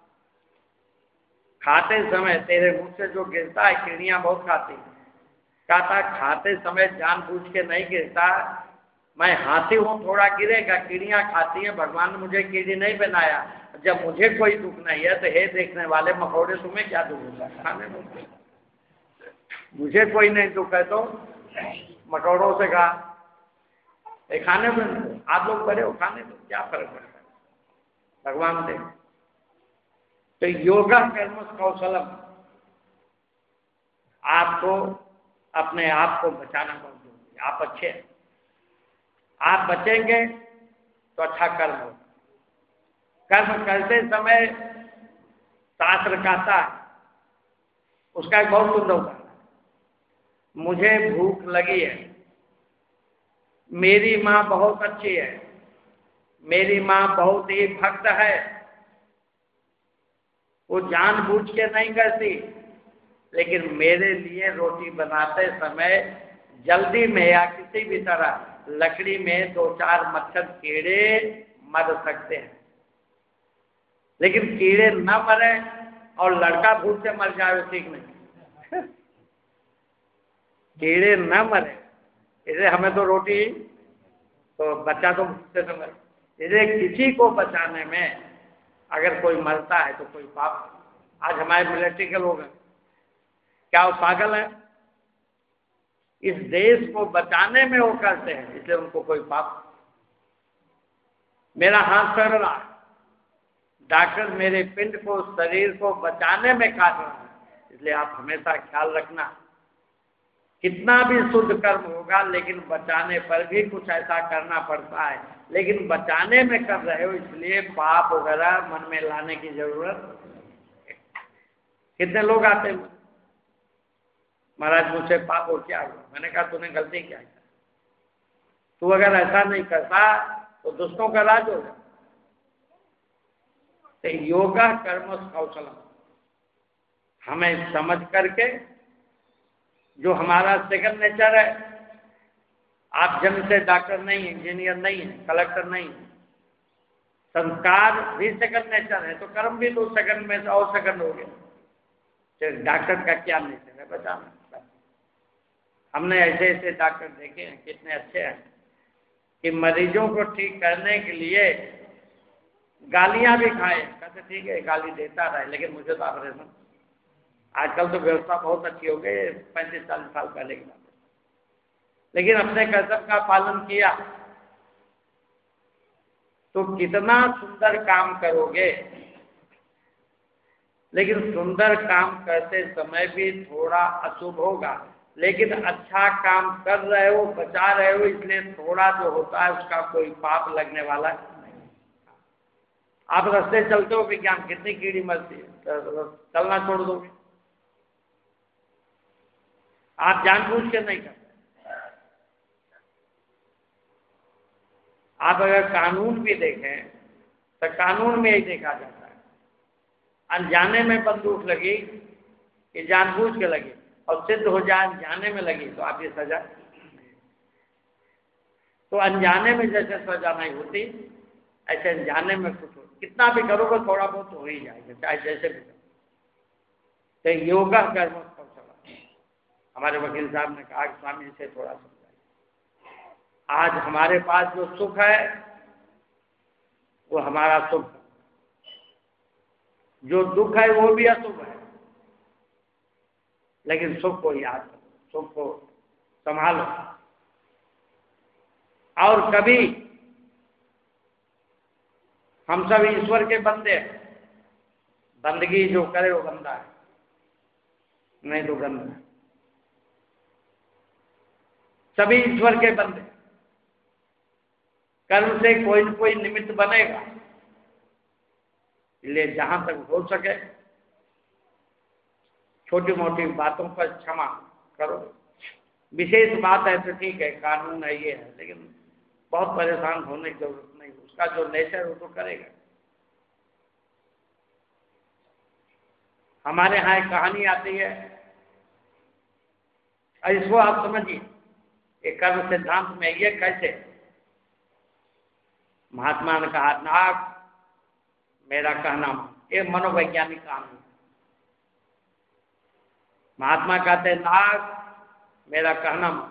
खाते समय तेरे मुंह से जो गिरता है, कीड़ियां बहुत खाती। कहता खाते समय जानबूझ के नहीं गिरता, मैं हाथी हूं, थोड़ा गिरेगा, कीड़ियां खाती हैं, भगवान ने मुझे कीड़ी नहीं बनाया। जब मुझे कोई दुख नहीं है तो हे देखने वाले मकोड़े, तुम्हें क्या दुख होता है? खाने में मुझे कोई नहीं दुख है तो मकोड़ों से कहा खाने में, आप लोग बड़े हो, खाने में क्या फर्क पड़ता है, भगवान दे। तो योगा कर्म कौशलम, आपको अपने आप को बचाना बहुत जरूरी है। आप अच्छे हैं, आप बचेंगे तो अच्छा कर्म हो। कर्म करते समय शास्त्र कहता है, उसका एक बहुत सुंदर उदाहरण है। मुझे भूख लगी है, मेरी माँ बहुत अच्छी है, मेरी माँ बहुत ही भक्त है, वो जानबूझ के नहीं करती, लेकिन मेरे लिए रोटी बनाते समय जल्दी में या किसी भी तरह लकड़ी में दो चार मच्छर कीड़े मर सकते हैं, लेकिन कीड़े न मरे और लड़का भूख से मर जाए ठीक नहीं। कीड़े न मरे, इसे हमें तो रोटी, तो बच्चा तो भूख से न मरे। इसे किसी को बचाने में अगर कोई मरता है तो कोई पाप। आज हमारे मिलिट्री के लोग हैं, क्या वो पागल है? इस देश को बचाने में वो करते हैं, इसलिए उनको कोई पाप। मेरा हाथ सड़ रहा है, डॉक्टर मेरे पिंड को, शरीर को बचाने में काट रहा है, इसलिए आप हमेशा ख्याल रखना, कितना भी शुद्ध कर्म होगा लेकिन बचाने पर भी कुछ ऐसा करना पड़ता है। लेकिन बचाने में कर रहे हो, इसलिए पाप वगैरह मन में लाने की जरूरत। कितने लोग आते हैं, महाराज मुझसे पाप हो क्या हुआ? मैंने कहा तूने गलती क्या की, तू अगर ऐसा नहीं करता तो दुष्टों का राज होगा। तो योगा कर्म कौशल हमें समझ करके, जो हमारा सेकंड नेचर है, आप जन्म से डॉक्टर नहीं, इंजीनियर नहीं है, कलेक्टर नहीं, संस्कार भी सेकंड नेचर है, तो कर्म भी तो सेकंड में और सेकंड हो गया। डॉक्टर का क्या नेचर है बताना। हमने ऐसे ऐसे डॉक्टर देखे हैं, कितने अच्छे हैं कि मरीजों को ठीक करने के लिए गालियां भी खाए, कहते ठीक है गाली देता रहे, लेकिन मुझे तो ऑपरेशन। आजकल तो व्यवस्था बहुत अच्छी हो गई, पैंतीस चालीस साल पहले की बात है, लेकिन अपने कर्तव्य का पालन किया तो कितना सुंदर काम करोगे। लेकिन सुंदर काम करते समय भी थोड़ा अशुभ होगा, लेकिन अच्छा काम कर रहे हो, बचा रहे हो, इसलिए थोड़ा जो होता है उसका कोई पाप लगने वाला नहीं। आप रास्ते चलते हो विज्ञान, कितनी कीड़ी मरती है, तो चलना छोड़ दोगे? आप जानबूझ के नहीं करते। आप अगर कानून भी देखें तो कानून में ही देखा जाता है अनजाने में बंदूक लगी कि जानबूझ के लगी और सिद्ध हो जाए अनजाने में लगी तो आपकी सजा। तो अनजाने में जैसे सजा नहीं होती ऐसे अनजाने में कुछ हो, कितना भी करोगे थोड़ा बहुत हो ही जाएगा, चाहे जैसे भी करो। तो योगा कर्म पर चला। हमारे वकील साहब ने कहा कि स्वामी से थोड़ा समझाइए, आज हमारे पास जो सुख है वो हमारा सुख है, जो दुख है वो भी अशुभ है, लेकिन सुख को याद करो, सुख को संभालो। और कभी हम सब ईश्वर के बंदे हैं, बंदगी जो करे वो बंदा है, नहीं तो गंदा है। सभी ईश्वर के बंदे, कर्म से कोई न कोई निमित्त बनेगा, इसलिए जहां तक हो सके छोटी मोटी बातों पर क्षमा करो। विशेष बात है तो ठीक है, कानून है ये है, लेकिन बहुत परेशान होने की जरूरत नहीं, उसका जो नेचर वो तो करेगा। हमारे यहाँ एक कहानी आती है, इसको आप समझिए, एक कर्म सिद्धांत में ये कैसे महात्मा ने कहा नाग मेरा कहना मान, ये मनोवैज्ञानिक कानून। महात्मा कहते नाग मेरा कहना मान,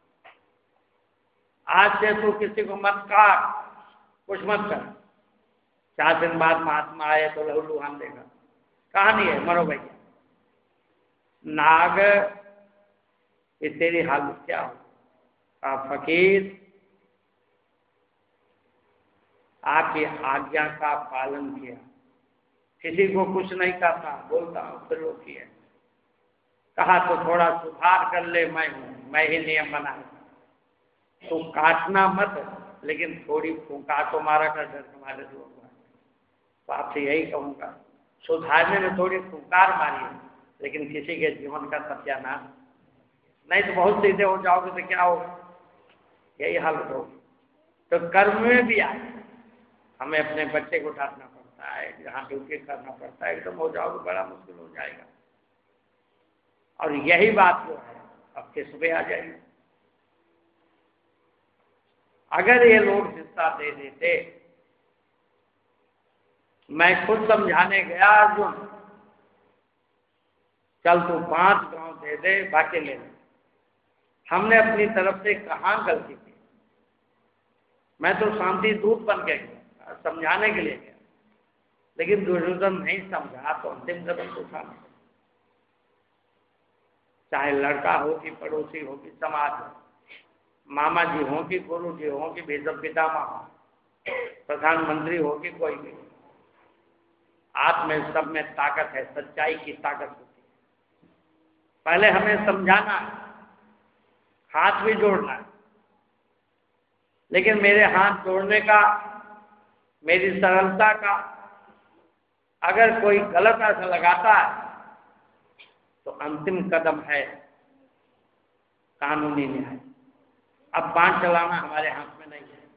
आज से तू किसी को मत काट, कुछ मत कर। चार दिन बाद महात्मा आए तो लहू लुहान देगा। कहानी है मनोवैज्ञानिक। नाग ये तेरी हालत क्या हो? आप फकीर आपकी आज्ञा का पालन किया, किसी को कुछ नहीं कहता, बोलता हूँ फिर वो किया, कहा तो थोड़ा सुधार कर ले, मैं हूं, मैं ही नियम बनाया, तो काटना मत, लेकिन थोड़ी फूंका तो मारा कर डर तुम्हारे जो हुआ। तो आपसे यही कहूँगा, सुधारने में थोड़ी फुंकार मारिए, लेकिन किसी के जीवन का सत्यानाश नहीं, तो बहुत सीधे हो जाओगे तो क्या होगा, यही हालत होगी। तो कर्म में भी आए, हमें अपने बच्चे को डांटना पड़ता है, जहाँ ड्यूटी करना पड़ता है, एकदम हो जाओगे बड़ा मुश्किल हो जाएगा। और यही बात जो है अब किस्में आ जाएगी। अगर ये लोग हिस्सा दे देते, मैं खुद समझाने गया अर्जुन, चल तू पांच गांव दे दे, बाकी ले ले। हमने अपनी तरफ से कहाँ गलती की? मैं तो शांति दूत बन के गया, समझाने के लिए गया, लेकिन दुर्योधन नहीं समझा तो अंतिम कदम तो उठाना। चाहे लड़का हो कि पड़ोसी हो कि समाज हो, मामा जी हो कि गुरु जी हो कि भेदव पितामह हो, प्रधानमंत्री हो कि कोई भी, आप में सब में ताकत है, सच्चाई की ताकत होती है। पहले हमें समझाना है, हाथ भी जोड़ना है, लेकिन मेरे हाथ जोड़ने का, मेरी सरलता का अगर कोई गलत अर्थ लगाता है तो अंतिम कदम है कानूनी न्याय। अब बांध चलाना हमारे हाथ में नहीं है।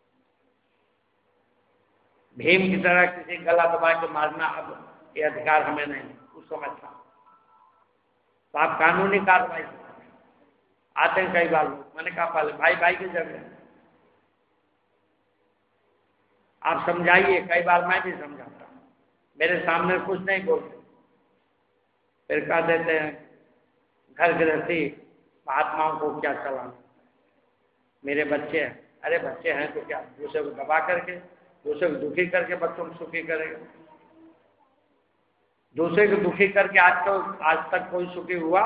भीम की तरह किसी गला दबा के मारना अब ये अधिकार हमें नहीं, उस समय था। तो आप कानूनी कार्रवाई आते हैं कई बार लोग, मैंने कहा पहले भाई भाई की जगह आप समझाइए। कई बार मैं भी समझाता हूँ, मेरे सामने कुछ नहीं बोलते, फिर कह देते हैं घर गृहस्थी महात्माओं को क्या चलाना, मेरे बच्चे हैं। अरे बच्चे हैं तो क्या, दूसरे को दबा करके, दूसरे को दुखी करके बच्चों को सुखी करेगा? दूसरे को दुखी करके आज तो आज तक कोई सुखी हुआ?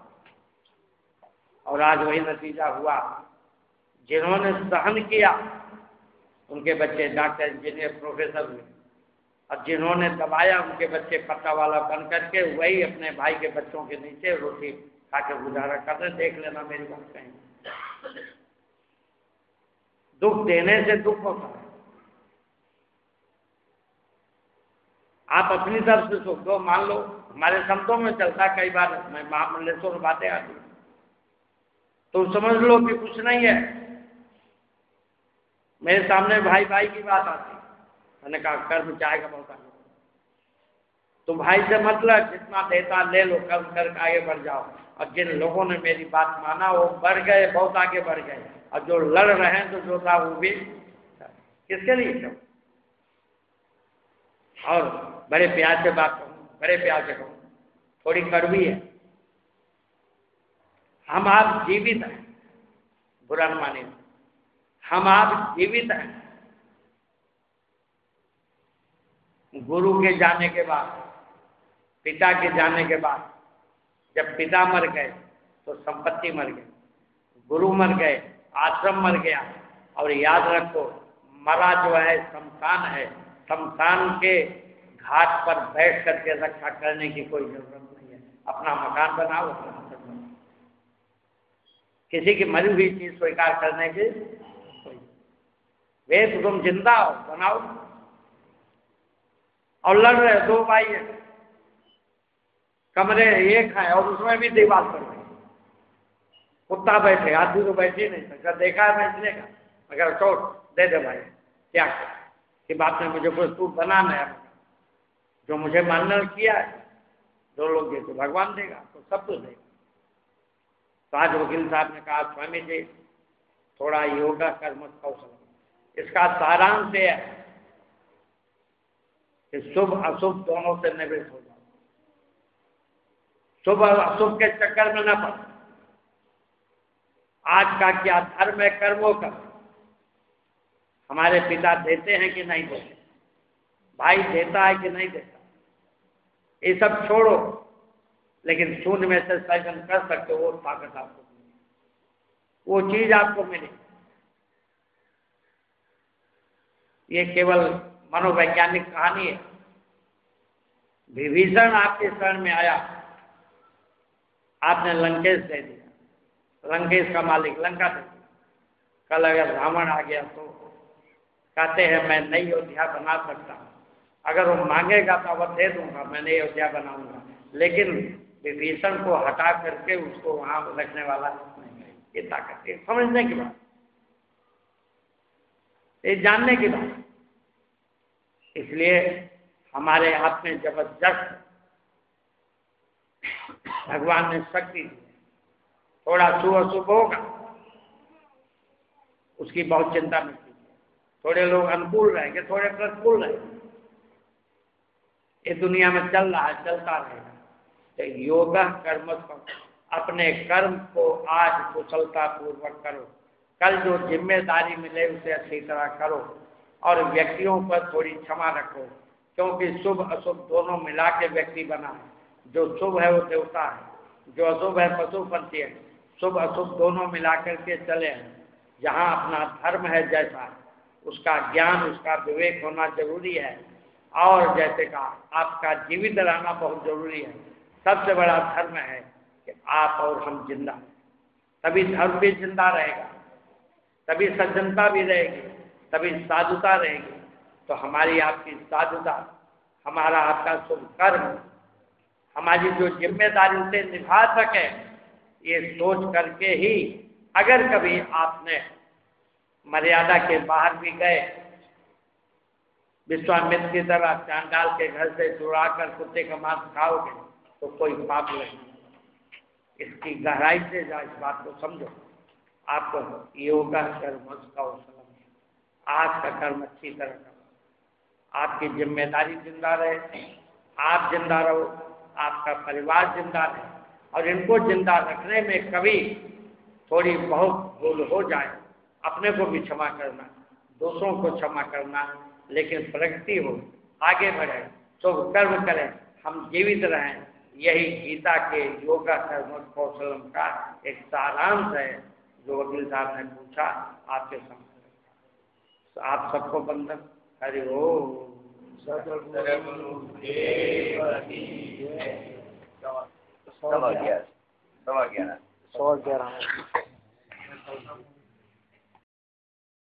और आज वही नतीजा हुआ। जिन्होंने सहन किया उनके बच्चे डॉक्टर, इंजीनियर, प्रोफेसर हुए, और जिन्होंने दबाया उनके बच्चे पट्टा वाला बन करके वही अपने भाई के बच्चों के नीचे रोटी खा के गुजारा कर रहे। देख लेना मेरी बात कहीं। दुख देने से दुख होता है। आप अपनी तरफ से सुख दो। मान लो हमारे शब्दों में चलता कई बार, मैं महामंडलेश्वर बातें आती तो समझ लो कि कुछ नहीं है। मेरे सामने भाई भाई की बात आती, मैंने कहा कर्म चाहेगा बहुत आगे। तो भाई से मतलब जितना देता ले लो, कर्म करके आगे बढ़ जाओ। और जिन लोगों ने मेरी बात माना वो बढ़ गए, बहुत आगे बढ़ गए, और जो लड़ रहे हैं तो जो था वो भी किसके लिए क्यों। और बड़े प्यार से बात कहूँ, बड़े प्यार से कहूँ, थोड़ी कड़वी है। हम आप जीवित हैं, बुरा न मानिए, हम आप जीवित हैं। गुरु के जाने के बाद, पिता के जाने के बाद, जब पिता मर गए तो संपत्ति मर गई, गुरु मर गए, आश्रम मर गया। और याद रखो, मरा जो है शमशान है, शमशान के घाट पर बैठ करके रक्षा करने की कोई जरूरत नहीं है। अपना मकान बनाओ, अपना आश्रम बनाओ, किसी की मरी हुई चीज स्वीकार करने की कोई। वे तो तुम जिंदा हो, बनाओ। और लड़ रहे, दो भाई है, कमरे एक है और उसमें भी दीवार पड़ गई, कुत्ता बैठे, आदमी तो बैठ ही नहीं सकता। देखा है मैं इसलिए का, मगर चोट दे दे भाई, क्या कि बात में मुझे कुछ तू बनाना है, जो मुझे मानना किया है, दो लोग ये तो भगवान देगा, तो सब कुछ देगा। तो आज वकील साहब ने कहा, स्वामी जी थोड़ा योगा कर्म कौशल, इसका सारांश है कि शुभ अशुभ दोनों से निवृत्त हो जाओ, शुभ और अशुभ के चक्कर में न पड़ो। आज का क्या धर्म है, कर्मों का। हमारे पिता देते हैं कि नहीं देते, भाई देता है कि नहीं देता, ये सब छोड़ो। लेकिन शून्य में से सृजन कर सकते हो, वो ताकत आपको मिली, वो चीज आपको मिली। ये केवल मनोवैज्ञानिक कहानी है। विभीषण आपके शरण में आया, आपने लंकेश दे दिया, लंकेश का मालिक लंका दे दिया। कल अगर रावण आ गया तो कहते हैं मैं नई अयोध्या बना सकता हूँ, अगर वो मांगेगा तो वह दे दूंगा, मैं नई अयोध्या बनाऊंगा। लेकिन विभीषण को हटा करके उसको वहां रखने वाला नहीं है। ये ताकत है, समझने की बात, ये जानने की बात। इसलिए हमारे हाथ में जबरदस्त भगवान ने शक्ति दी। थोड़ा शुभ अशुभ होगा, उसकी बहुत चिंता नहीं कीजिए। थोड़े लोग अनुकूल रहेंगे, थोड़े प्रतिकूल रहेंगे, ये दुनिया में चल रहा है, चलता रहेगा। तो योगा कर्म, अपने कर्म को आज कुशलता पूर्वक करो, कल जो जिम्मेदारी मिले उसे अच्छी तरह करो, और व्यक्तियों पर थोड़ी क्षमा रखो, क्योंकि शुभ अशुभ दोनों मिला के व्यक्ति बना है। जो शुभ है वो देवता है, जो अशुभ है पशु पंछी है। शुभ अशुभ दोनों मिला करके चले हैं। जहाँ अपना धर्म है जैसा, उसका ज्ञान, उसका विवेक होना जरूरी है। और जैसे कहा, आपका जीवित रहना बहुत जरूरी है। सबसे बड़ा धर्म है कि आप और हम जिंदा हैं, तभी धर्म भी जिंदा रहेगा, तभी सज्जनता भी रहेगी, तभी साधुता रहेगी। तो हमारी आपकी साधुता, हमारा आपका शुभ कर्म, हमारी जो जिम्मेदारी उसे निभा सके, ये सोच करके ही अगर कभी आपने मर्यादा के बाहर भी गए, विश्वामित्र की तरह चांडाल के घर से चुरा कर कुत्ते का मांस खाओगे तो कोई पाप नहीं। इसकी गहराई से जा, इस बात को समझो। आपको योगा कर्म कौशलम, आज का कर्म अच्छी तरह करो, आपकी जिम्मेदारी जिंदा रहे, आप जिंदा रहो, आपका परिवार जिंदा रहे। और इनको जिंदा रखने में कभी थोड़ी बहुत भूल हो जाए, अपने को भी क्षमा करना, दूसरों को क्षमा करना, लेकिन प्रगति हो, आगे बढ़े, शुभ कर्म करें, हम जीवित रहें। यही गीता के योगा कर्म कौशलम का एक सारांश है, जो वकील साहब ने पूछा आपके सामने। तो आप सबको बंधन। हरि ओम। सवा ग्यारह सवा ग्यारह सवा ग्यारह